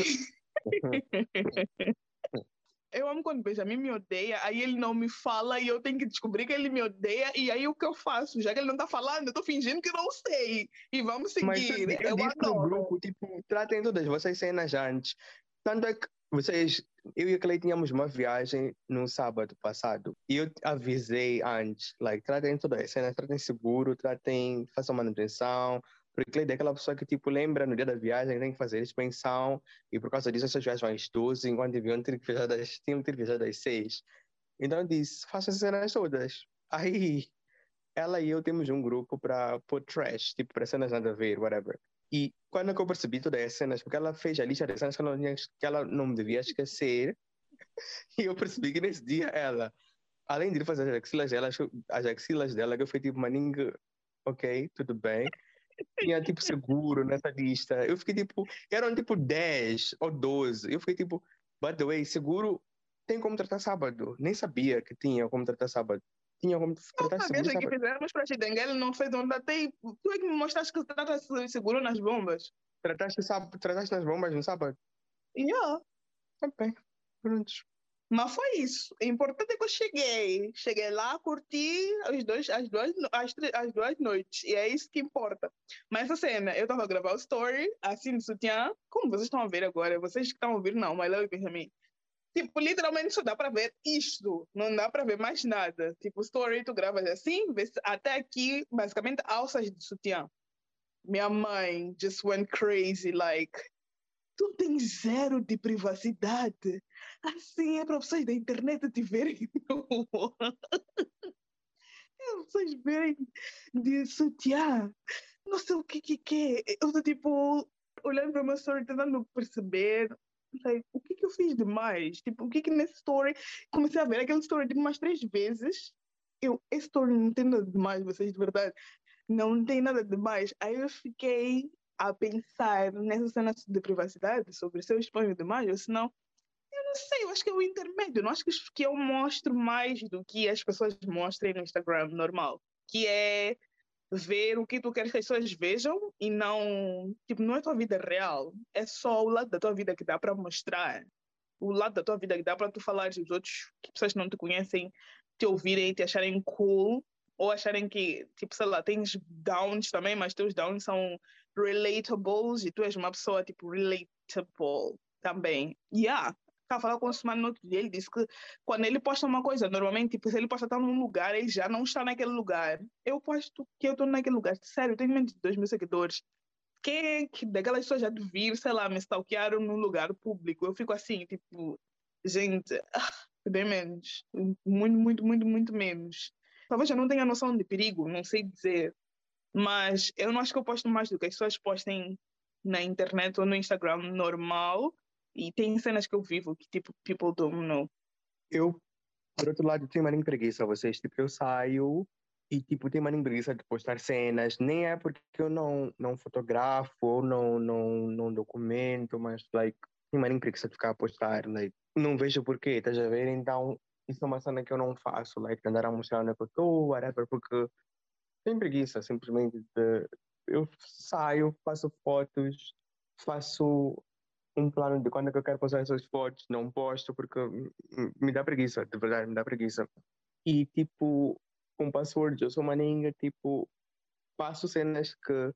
Eu amo quando o Benjamin me odeia, aí ele não me fala e eu tenho que descobrir que ele me odeia, e aí o que eu faço? Já que ele não tá falando, eu tô fingindo que não sei. E vamos Mas seguir. eu Eu disse no adoro. grupo, tipo, tratem todas vocês cenas antes. Tanto é que vocês, eu e a Clay tínhamos uma viagem no sábado passado e eu avisei antes, like, tratem todas as cenas, tratem seguro, façam manutenção. Porque Clay é daquela pessoa que, tipo, lembra no dia da viagem, tem que fazer expensão e por causa disso essas viagens vão às 12, enquanto deviam ter que viajar tinham que ter viajado às 6. Então eu disse, façam as cenas todas. Aí ela e eu temos um grupo para pôr trash, tipo, para cenas nada a ver, whatever. E quando é que eu percebi todas as cenas, porque ela fez a lista das cenas que ela não me devia esquecer, e eu percebi que nesse dia ela, além de ir fazer as axilas dela, que eu fui tipo, maninho, ok, tudo bem. Tinha tipo seguro nessa lista. Eu fiquei tipo, eram tipo 10 ou 12. Eu fiquei tipo, by the way, seguro tem como tratar sábado. Nem sabia que tinha como tratar sábado. Tinha como tratar A seguro viagem que sábado. fizemos para Chidengue, ele não fez onde até. Tu é que me mostraste que trata seguro nas bombas. Trataste nas bombas no sábado? Yeah. Ok, pronto. Mas foi isso. O importante é que eu cheguei. Cheguei lá, curti as duas noites. E é isso que importa. Mas essa cena, eu estava a gravar o story, assim, de sutiã. Como vocês estão a ver agora? Vocês que estão a ouvir, não, mas eu e Benjamin. Tipo, literalmente só dá para ver isto, não dá para ver mais nada. Tipo, story, tu gravas assim, vês até aqui, basicamente, alças de sutiã. Minha mãe just went crazy, like, tu tens zero de privacidade. Assim é para pessoas da internet te verem. Pessoas verem de sutiã. Não sei o que é. Eu estou, tipo, olhando para uma story, tentando perceber like, o que eu fiz demais. Tipo, o que nesse story... Comecei a ver aquele story tipo, umas 3 vezes. Esse story não tem nada demais, vocês, de verdade. Não tem nada demais. Aí eu fiquei a pensar nessa cena de privacidade, sobre se eu exponho demais ou se não. Eu não sei, eu acho que é o intermédio. Eu não acho que eu mostro mais do que as pessoas mostrem no Instagram normal. Que é ver o que tu queres que as pessoas vejam e não, tipo, não é a tua vida real, é só o lado da tua vida que dá para mostrar, o lado da tua vida que dá para tu falar dos outros, que pessoas que não te conhecem te ouvirem e te acharem cool, ou acharem que, tipo, sei lá, tens downs também, mas teus downs são relatables e tu és uma pessoa, tipo, relatable também. Yeah. Estava a falar com o Osman no outro dia, ele disse que quando ele posta uma coisa, normalmente, tipo, se ele posta estar num lugar, ele já não está naquele lugar. Eu posto que eu estou naquele lugar. Sério, eu tenho menos de 2.000 seguidores. Quem é que daquelas pessoas já de vir, sei lá, me stalkearam num lugar público? Eu fico assim, tipo, gente, bem menos. Muito, muito, muito, muito menos. Talvez eu não tenha noção de perigo, não sei dizer. Mas eu não acho que eu posto mais do que as pessoas postem na internet ou no Instagram normal. E tem cenas que eu vivo que, tipo, people don't know. Eu, por outro lado, tenho uma preguiça, vocês. Tipo, eu saio e, tipo, tenho uma preguiça de postar cenas. Nem é porque eu não fotografo ou não documento, mas, like, tenho uma preguiça de ficar a postar. Like, não vejo porquê, estás a ver? Então, isso é uma cena que eu não faço. Like, andar a mostrar onde é que eu estou, whatever, porque tenho preguiça, simplesmente. Eu saio, faço fotos, faço um plano de quando é que eu quero postar essas fotos, não posto porque me dá preguiça, de verdade, me dá preguiça. E tipo, com passwords, eu sou maninga, tipo, faço cenas que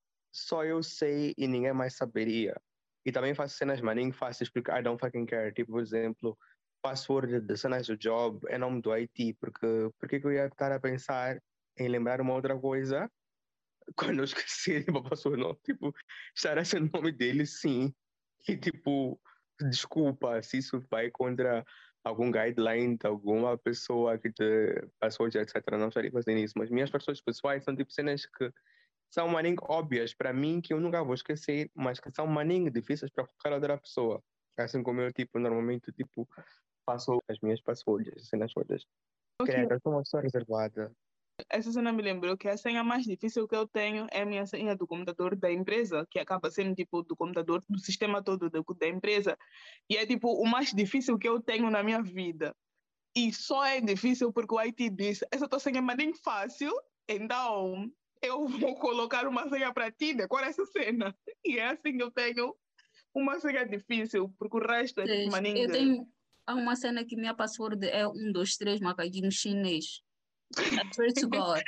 só eu sei e ninguém mais saberia. E também faço cenas maninho fáceis porque I don't fucking care. Tipo, por exemplo, password de cenas do job é nome do IT, porque que eu ia estar a pensar em lembrar uma outra coisa quando eu esqueci, tipo, passou não, tipo, estar esse nome dele, sim. E, tipo, desculpa se isso vai contra algum guideline de alguma pessoa que te passou, etc. Não estaria fazendo isso. Mas minhas pessoas pessoais são, tipo, cenas que são maninho óbvias para mim, que eu nunca vou esquecer, mas que são maninho difíceis para qualquer outra pessoa. Assim como eu, tipo, normalmente, tipo, passo as minhas passwords, as cenas todas. Ok. Credo, eu sou uma pessoa reservada. Essa cena me lembrou que a senha mais difícil que eu tenho é a minha senha do computador da empresa, que acaba sendo tipo do computador do sistema todo da empresa. E é tipo o mais difícil que eu tenho na minha vida. E só é difícil porque o IT disse: essa tua senha é bem fácil, então eu vou colocar uma senha para ti, decora essa cena. E é assim que eu tenho uma senha difícil, porque o resto é tipo Eu maninga. tenho há uma cena que minha password é 1, 2, 3 macaquinhos chinês. I swear to God.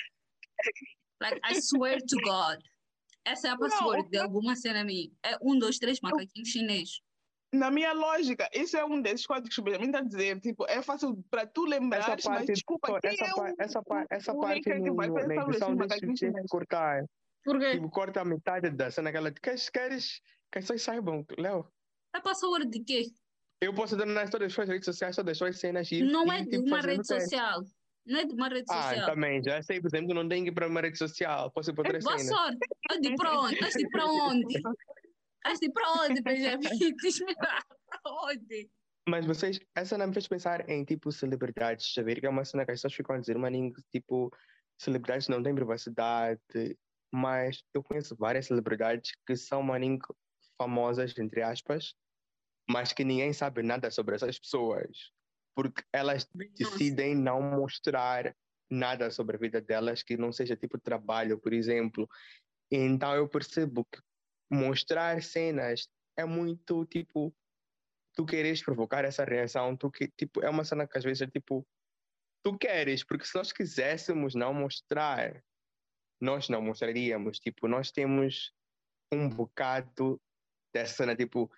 Like, I swear to God. Essa é a Não, password de alguma cena minha. É 1, 2, 3 macaquinhos chinês. na minha lógica, isso é um desses códigos que o Benjamin está a dizer. Tipo, é fácil para tu Essa lembrares, mas parte, desculpa, quem é essa o parte hacker que vai na pensar nesses edição deixa macaquinhos que chineses? cortar. Por quê? Tipo, corta a metade da cena que ela queres que as pessoas saibam, Léo. É password de quê? Eu posso dar nas todas as suas redes sociais, todas as suas cenas Não é e de tipo, uma fazendo rede teste. social. Não é de uma rede Ah, social. também, já sei, por exemplo, não tenho que ir para uma rede social, posso ir para outra Boa cena. sorte. É de para onde? É de para onde? É de para onde, Benjamin? Diz-me lá. Para onde? Mas vocês, essa cena me fez pensar em tipo celebridades, saber que é uma cena que as pessoas ficam a dizer, maninho, tipo, celebridades não têm privacidade, mas eu conheço várias celebridades que são, maninho, famosas, entre aspas, mas que ninguém sabe nada sobre essas pessoas, porque elas Nossa. decidem não mostrar nada sobre a vida delas que não seja tipo trabalho, por exemplo. Então eu percebo que mostrar cenas é muito tipo tu queres provocar essa reação, tu que tipo é uma cena que às vezes é tipo tu queres, porque se nós quiséssemos não mostrar, nós não mostraríamos, tipo, nós temos um bocado dessa cena, tipo,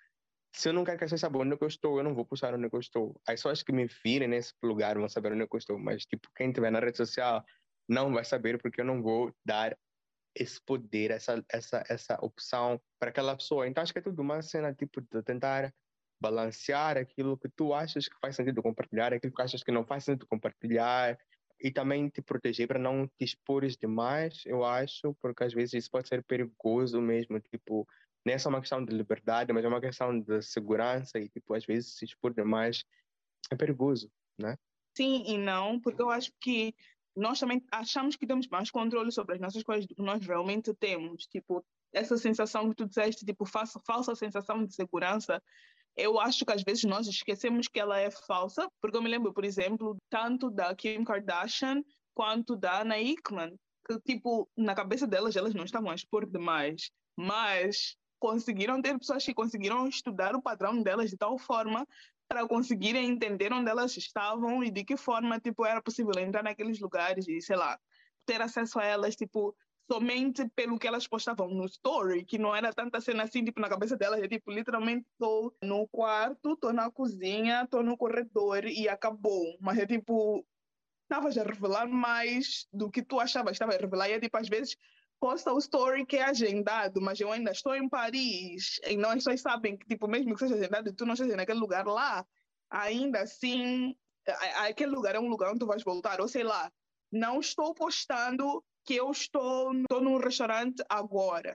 se eu não quero que as pessoas saibam onde é que eu estou, eu não vou postar onde é que eu estou. As pessoas que me virem nesse lugar vão saber onde é que eu estou, mas, tipo, quem estiver na rede social não vai saber porque eu não vou dar esse poder, essa opção para aquela pessoa. Então, acho que é tudo uma cena, tipo, de tentar balancear aquilo que tu achas que faz sentido compartilhar, aquilo que achas que não faz sentido compartilhar, e também te proteger para não te expores demais, eu acho, porque às vezes isso pode ser perigoso mesmo, tipo, não é só uma questão de liberdade, mas é uma questão de segurança, e, tipo, às vezes se expor demais é perigoso, né? Sim e não, porque eu acho que nós também achamos que temos mais controle sobre as nossas coisas do que nós realmente temos. Tipo, essa sensação que tu disseste, tipo, falsa sensação de segurança, eu acho que às vezes nós esquecemos que ela é falsa, porque eu me lembro, por exemplo, tanto da Kim Kardashian quanto da Ana Hickman, que, tipo, na cabeça delas, elas não estavam a expor demais, mas conseguiram ter pessoas que conseguiram estudar o padrão delas de tal forma para conseguirem entender onde elas estavam e de que forma, tipo, era possível entrar naqueles lugares e, sei lá, ter acesso a elas, tipo, somente pelo que elas postavam no story, que não era tanta cena assim, tipo, na cabeça delas, é tipo, literalmente estou no quarto, estou na cozinha, estou no corredor e acabou. Mas é tipo, estavas a revelar mais do que tu achavas que estava a revelar. E é tipo, às vezes, posta o story que é agendado, mas eu ainda estou em Paris. E não, as pessoas sabem que, tipo, mesmo que seja agendado e tu não esteja naquele lugar lá, ainda assim, aquele lugar é um lugar onde tu vais voltar. Ou sei lá, não estou postando que eu estou num restaurante agora,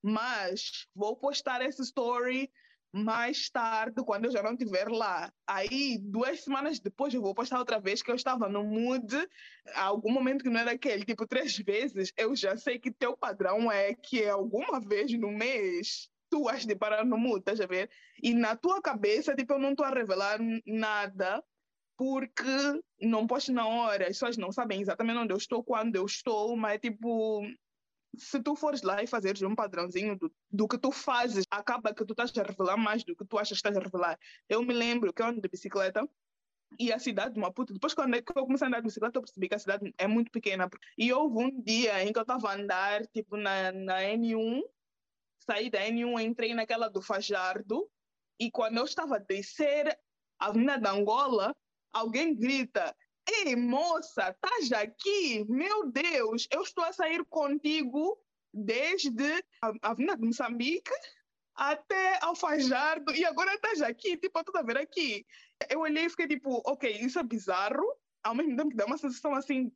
mas vou postar esse story mais tarde, quando eu já não estiver lá. Aí, 2 semanas depois, eu vou postar outra vez que eu estava no mood, algum momento que não era aquele, tipo, 3 vezes, eu já sei que teu padrão é que alguma vez no mês tu has de parar no mood, estás a ver? E na tua cabeça, tipo, eu não estou a revelar nada, porque não posto na hora, as pessoas não sabem exatamente onde eu estou, quando eu estou, mas tipo, se tu fores lá e fazeres um padrãozinho do que tu fazes, acaba que tu estás a revelar mais do que tu achas que estás a revelar. Eu me lembro que eu ando de bicicleta e a cidade de Maputo, depois quando eu comecei a andar de bicicleta, eu percebi que a cidade é muito pequena. E houve um dia em que eu estava a andar, tipo, na N1, saí da N1, entrei naquela do Fajardo, e quando eu estava a descer a Avenida da Angola, alguém grita: Ei, moça, estás aqui? Meu Deus, eu estou a sair contigo desde a Avenida de Moçambique até ao Fajardo e agora estás aqui, tipo, tu a ver aqui. Eu olhei e fiquei tipo, ok, isso é bizarro, ao mesmo tempo que dá uma sensação assim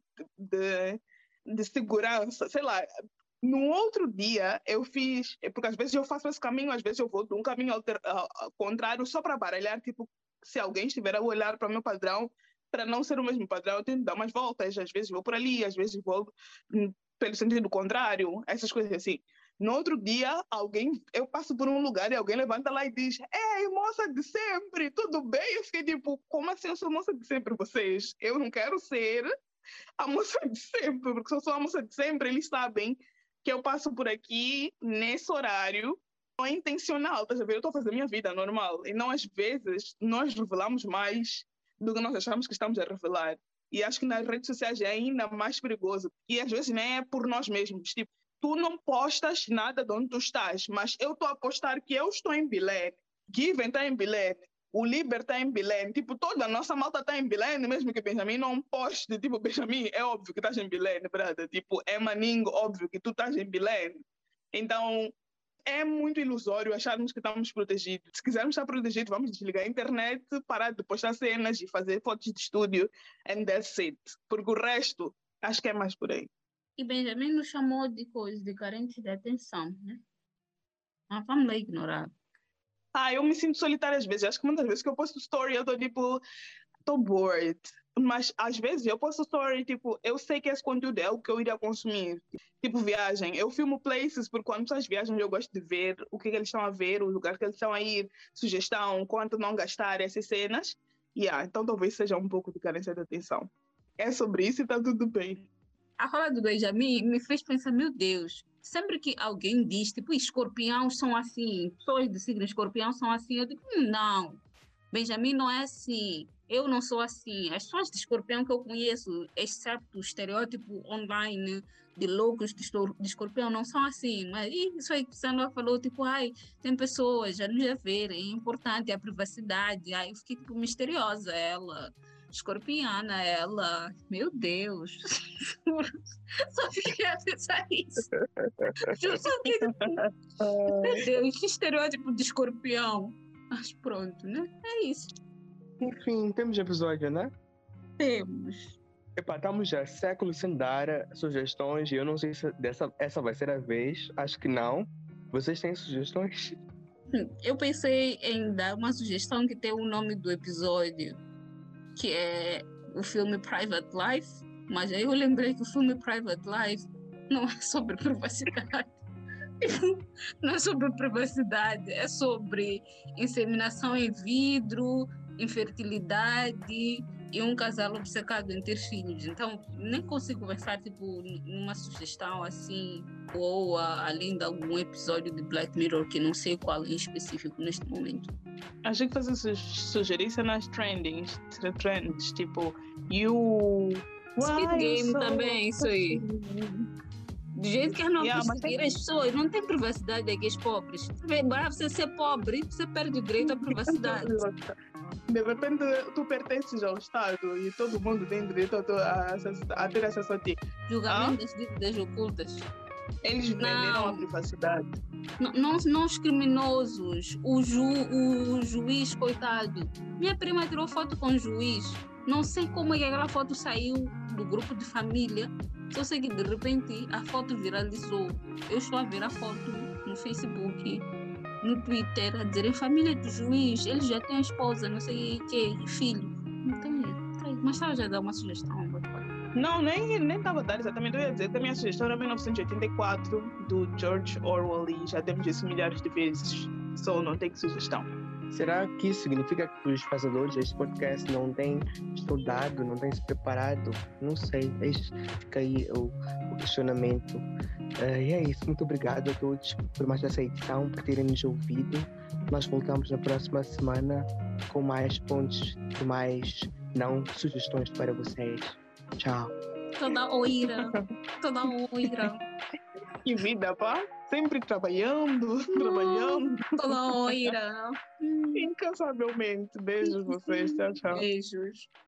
de segurança, sei lá. No outro dia eu fiz, porque às vezes eu faço esse caminho, às vezes eu vou de um caminho contrário só para baralhar, tipo, se alguém estiver a olhar para o meu padrão, para não ser o mesmo padrão, eu tento dar umas voltas, às vezes vou por ali, às vezes vou pelo sentido contrário, essas coisas assim. No outro dia, eu passo por um lugar e alguém levanta lá e diz: Ei, moça de sempre, tudo bem? Eu fiquei tipo: Como assim eu sou moça de sempre? Vocês? Eu não quero ser a moça de sempre, porque se eu sou a moça de sempre, eles sabem que eu passo por aqui nesse horário. Não é intencional, tá sabendo? Eu estou a fazer a minha vida normal. E não, às vezes, nós revelamos mais do que nós achamos que estamos a revelar. E acho que nas redes sociais é ainda mais perigoso. E às vezes nem é por nós mesmos. Tipo, tu não postas nada de onde tu estás, mas eu estou a postar que eu estou em Belém. Given está em Belém. O Liber está em Belém. Tipo, toda a nossa malta está em Belém, mesmo que Benjamin não poste. Tipo, Benjamin, é óbvio que estás em Belém, brother. Tipo, é Maningo, óbvio que tu estás em Belém. Então, é muito ilusório acharmos que estamos protegidos. Se quisermos estar protegidos, vamos desligar a internet, parar de postar cenas e fazer fotos de estúdio, and that's it. Porque o resto, acho que é mais por aí. E Benjamin nos chamou de coisa, de carentes de atenção, né? Mas vamos lá ignorar. Eu me sinto solitária às vezes. Acho que muitas vezes que eu posto story, eu tô tipo, tô bored. Mas às vezes eu posto story, tipo, eu sei que esse conteúdo é o que eu iria consumir. Tipo, viagem. Eu filmo places, porque quando pessoas viajam, eu gosto de ver o que eles estão a ver, o lugar que eles estão a ir, sugestão, quanto não gastar, essas cenas. Então talvez seja um pouco de carência de atenção. É sobre isso e tá tudo bem. A fala do Benjamin me fez pensar, meu Deus, sempre que alguém diz, tipo, escorpiões são assim, pessoas de signo escorpião são assim, eu digo, não. Benjamin não é assim, eu não sou assim. As pessoas de Escorpião que eu conheço, exceto o estereótipo online de loucos de Escorpião, não são assim. Mas isso aí que Sandra falou, tipo, ai, tem pessoas a nos ver, é importante a privacidade. Aí eu fiquei, tipo, misteriosa, ela, escorpiana, ela, meu Deus. Só fiquei a pensar isso. Eu só fiquei, tipo, meu Deus, que estereótipo de escorpião. Mas pronto, né? É isso. Enfim, temos episódio, né? Temos. Epá, estamos já séculos sem dar sugestões e eu não sei se essa vai ser a vez. Acho que não. Vocês têm sugestões? Eu pensei em dar uma sugestão que tem o nome do episódio, que é o filme Private Life, mas aí eu lembrei que o filme Private Life não é sobre privacidade. Não é sobre privacidade, é sobre inseminação em vidro, infertilidade e um casal obcecado em ter filhos. Então, nem consigo pensar tipo, numa sugestão assim, ou além de algum episódio de Black Mirror, que não sei qual em específico neste momento. Achei que fazer sugerência nas trends, tipo, you... Speed Game também, isso aí. Do jeito que eu não perseguir as pessoas, não tem privacidade aqui, os pobres. Para você ser pobre, você perde o direito à privacidade. De repente, tu pertences ao Estado e todo mundo tem direito a ter acesso a ti. Julgamento das dívidas ocultas. Eles venderam a privacidade. Não os criminosos, o juiz, coitado. Minha prima tirou foto com o juiz. Não sei como é que aquela foto saiu do grupo de família. Só sei que de repente a foto viralizou. Eu estou a ver a foto no Facebook, no Twitter, a dizer em família do juiz, ele já tem esposa, não sei o que, filho. Então, mas estava já a dar uma sugestão. Não, nem estava a dar exatamente. Eu ia dizer que a minha sugestão era 1984, do George Orwell, e já temos isso milhares de vezes. Só não tem sugestão. Será que isso significa que os fazedores deste podcast não têm estudado, não têm se preparado? Não sei, fica aí o questionamento. E é isso, muito obrigado a todos por mais essa edição, por terem nos ouvido. Nós voltamos na próxima semana com mais pontos e mais não sugestões para vocês. Tchau. Toda oira. Que vida, pá! Sempre trabalhando. Toda oira. Incansavelmente. Beijos vocês. Tchau, tchau. Beijos.